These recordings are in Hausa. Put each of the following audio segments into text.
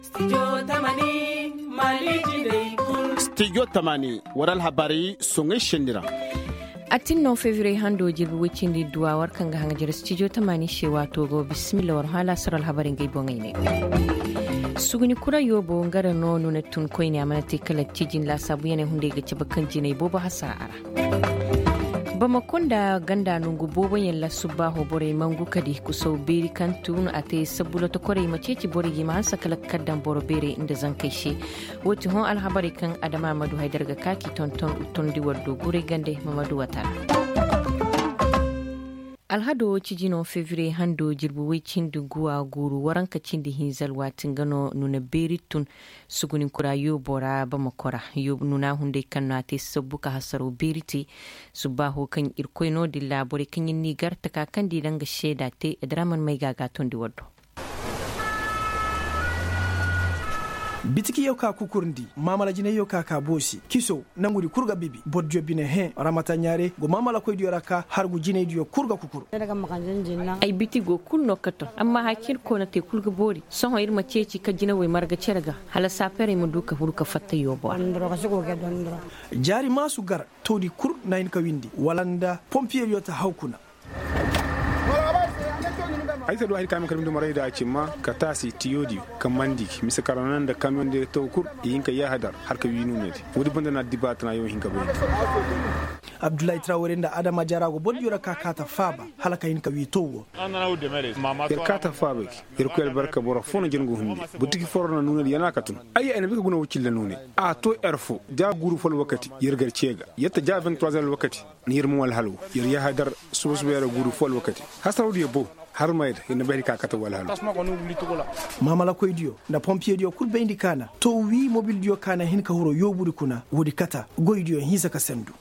Studio Tamani waral habari songe shendira. Atin no February hando jirbu wicindi duwa warkan ga hangajar Studio Tamani shewa togo bismillah war hala saral habarin gai bongaine. Suguni kura yobo ngara no nuna tun koini amanati kala cijin la sabu yana hunde ga cabakan jinai boba hasara. Bamakunda ganda nungu bobo yalla subaho bore mangu kadi kuso beri kantun ate sabula to kore maceci bore gi ma sakala kaddan boro bere inda zan kai shi woti hon alhabari kan adama madu haidar ga kaki tonton utondi waddo gure gande mamadu wata alhado cijino fevrier hando jirbu wicin duguwa guru waranka cindi hinzal watin gano nuna beritun sugunin kura yo bora bamakora yo nuna hunde kanno ate sabbuka hasaro beriti subaho kan irkoino dilla bore kanyin ni garta ka kandi danga sheda te draman mai gaga tondi waddo bitiki yau ka kukurndi mamala jine yau ka bosi kiso nangudi kurga bibi bodjo bine he ramata nyare go mamala koy diora ka hargu jine diyo kurga kukuru ay bitigo kulno kato amma hakir ko na te kulga bori son hoyir maceci ka jina way marga cerga hala sapere mu duka huruka fatta yobo jari masu gar todi kur nayin ka windi walanda pompier yota haukuna aita do hay kam kan dum rayda cimma ka tasi tiyodi kam mandi misa karanan da camion de to kur yinka ya hadar har ka winu ne wodi banda na dibat na yo hinka be Abdullahi Traore da Adama Jarago bodjura ka kata faba halaka hinka wi towo kata faba irko el barka boro fona jengo hunde butiki forna nunel yana katun ay ay nabi guna wukil nune a to erfo ja guru fol wakati yergar cega yetta ja 23 wakati ni yirmu wal halu yer ya hadar susbera guru fol wakati hasawdi bo har mai ina bari ka kata wala mama la koy dio na pompier dio kur bendi kana to wi mobile dio kana hin ka huro yoburi kuna wodi kata goy dio hisa ka sendu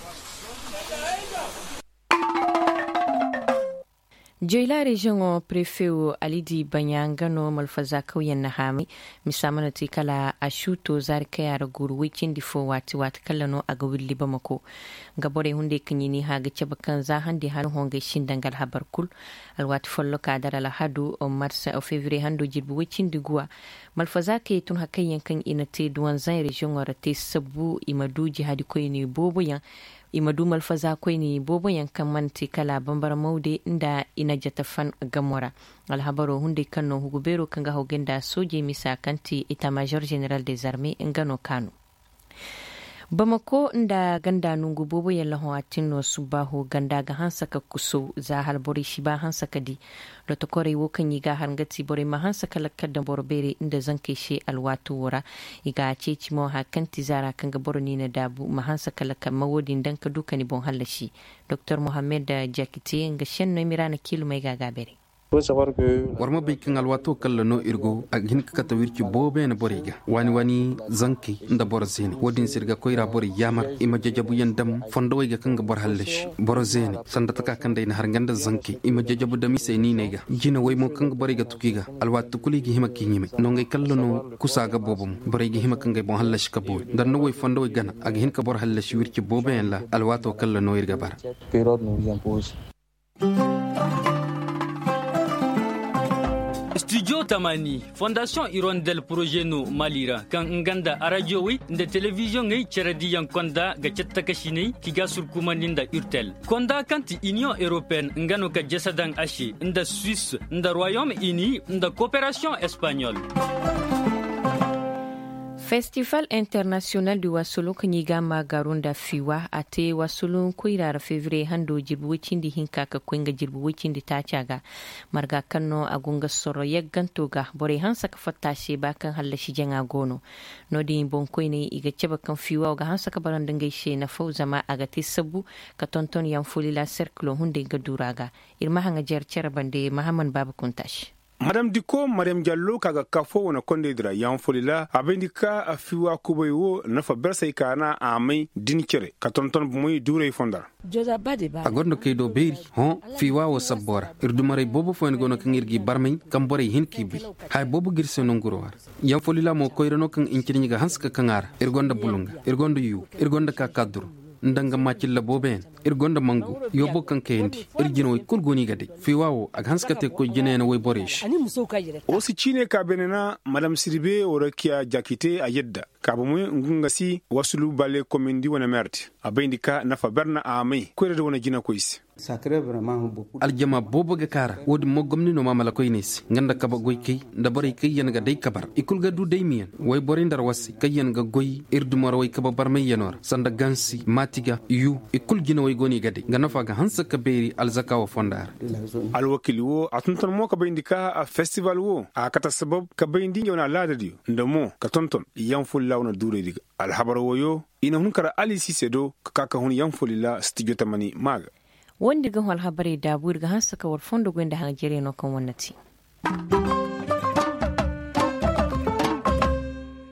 Joila region o prefeu Alidi Banyangano malfaza kauyen nahami misamana tikala ashuto zarka yara guru wicin difo wati kallano aga willi bamako gabore hunde kanyini haga cabakan za hande han honga shindangal habar kul alwati follo kadara la hadu o marsa o fevrier hando jirbu wicin diguwa malfaza ke tun hakayen kan inate duwan zan region o rate sabu imadu jihadi koyni bobo yan imadu malfaza koyni bobo yankan manti kala bambara maude inda ina jatafan gamora alhabaro hunde kanno hugubero kanga hogenda soje misa kanti ita major general des armées ngano kanu Bamako nda ganda nungu bobo yalla ho atinno subaho ganda ga hansaka kuso za halbori shiba hansaka di loto kore wo kan yiga hangati bore ma hansaka lakadda borbere inda zanke she alwatu wora iga ceci mo hakanti zara kanga borni na dabu ma hansaka lakka mawodin dan ka dukani bon hallashi Dr Mohammed Jakiti nga shenno mirana kilu mai gaga bere warma bai kan alwato kala no irgo a hin ka tawirci bobe na boriga wani zanki nda borzeni wodin sirga koira bori yamar ima jajabu yandam fondo wayga kan ga bor hallesh borzeni sanda taka kan dai na har ganda zanki ima jajabu da mise ni nega jina way mo kan ga boriga tukiga alwato kuligi hima kinyime no ngay kala no kusaga bobum boriga hima kan ga bon hallesh ka bo dan no way fondo way gana a hin ka bor hallesh wirci bobe en la alwato kala no irga bar Studio Tamani, Fondation Hirondelle Projet no Malira, kan nganda radio wi nda television ngai cheradi yang konda ga chetta kashini kiga surkumaninda Urtel. Konda kanti Union Européenne ngano ka jasadang ashi nda Suisse nda Royaume-Uni nda coopération espagnole. Festival International du Wasolo Kanyiga Magarunda Fiwa ate Wasolo Kuirara Fevrier hando jirbu wicindi hinka ka kwenga jirbu wicindi tachaga marga kanno agunga soro yaggantoga bore hansa ka fatashe bakan hallashi janga gono nodi bon koine iga chaba kan Fiwa ga hansa ka barandangai she na fauzama aga tisabu ka tonton yan fulila cercle hunde ga duraga irma hanga jer bande Mahaman Baba Kuntash Madame Diko, Madame Diallo, kaga kafo wana konde dira yan folila abendika afiwa kubayo nafa bersa ikana amai dinikere katonton bumui dure fondar. Agondo keido beri hon fiwa wa sabora irdumare bobo fo ngono kan irgi barmay kambore hin kibi hay bobo girse no ngurowar yan folila mo koyrano kan inkirni ga hanska kangara irgonda bulunga irgonda yu irgonda ka kadru ndanga makil la boben irgonda mangu yobo kan kendi irgino kulgoni gade fi wawo ag hanskate ko jinena way borish osi chine ka benena madam siribe orakia jakite a yedda kabamu ngungasi wasulu bale komendi wana merti abendika nafa berna amai ko rede wana jina koisi aljama bobo ga kara wodi mo gomni no mamala koy nis nganda kaba goy kay nda bari kay yan ga day kabar ikul ga du day miyen way bori ndar wasi kay yan ga goy irdu maro way kaba bar may yanor sanda gansi matiga yu ikul gina way goni gade ngana fa ga hansa ka beri alzaka wa fondar al wakili wo atunton mo ka bayndika a festival wo a kata sabab ka bayndi yona laada dio ndamo ka tonton yan ful lawna dure diga al habaro woyo ina hun kara ali sisedo ka hun yan fulila studio tamani maga wanda ga hal habari da burga hansa ka war fondo gwenda hangere no kan wannati